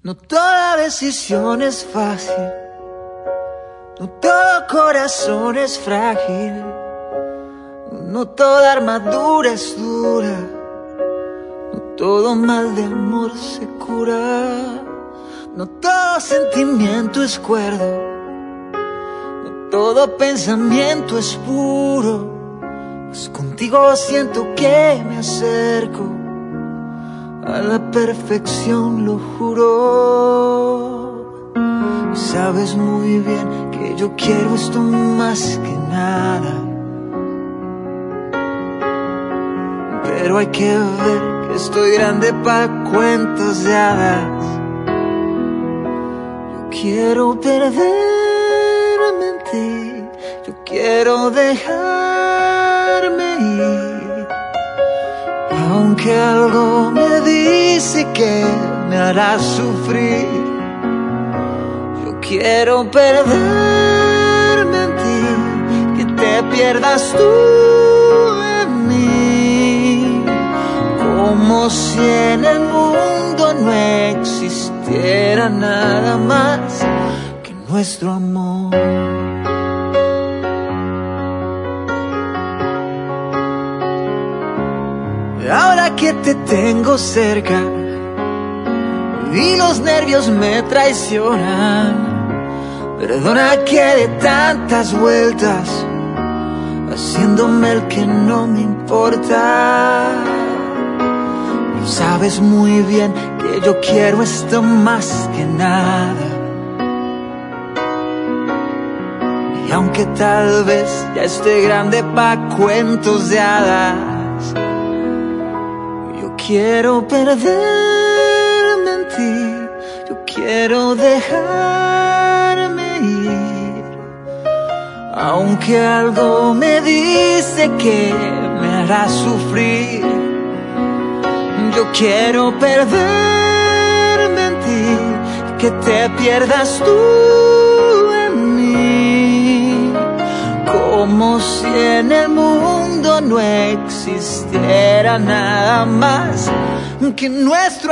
No toda decisión es fácil, no todo corazón es frágil, no toda armadura es dura, no todo mal de amor se cura, no todo sentimiento es cuerdo, no todo pensamiento es puro, pues contigo siento que me acerco a la perfección, lo juro. Y sabes muy bien que yo quiero esto más que nada, pero hay que ver que estoy grande pa' cuentos de hadas. Yo quiero perderme en ti, yo quiero dejarme ir, aunque algo me dice que me hará sufrir. Yo quiero perderme en ti, que te pierdas tú en mí, como si en el mundo no existiera nada más que nuestro amor. Ahora que te tengo cerca y los nervios me traicionan, perdona que de tantas vueltas, haciéndome el que no me importa. Tú sabes muy bien que yo quiero esto más que nada, y aunque tal vez ya esté grande pa' cuentos de hadas, quiero perderme en ti, yo quiero dejarme ir, aunque algo me dice que me hará sufrir. Yo quiero perderme en ti, que te pierdas tú en mí, como si en el mundo no existiera nada más que nuestro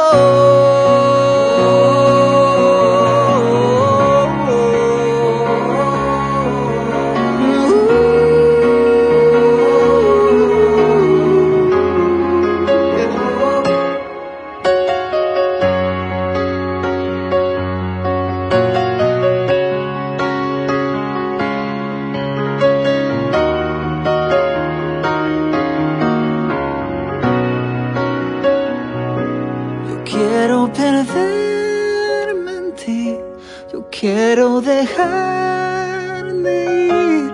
amor. Quiero perderme en ti, yo quiero dejarme ir.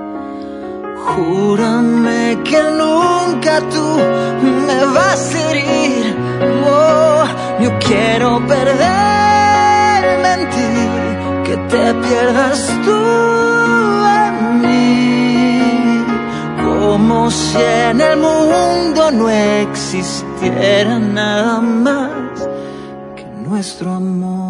Júrame que nunca tú me vas a herir. Oh, yo quiero perderme en ti, que te pierdas tú en mí, como si en el mundo no existiera nada más que nuestro amor.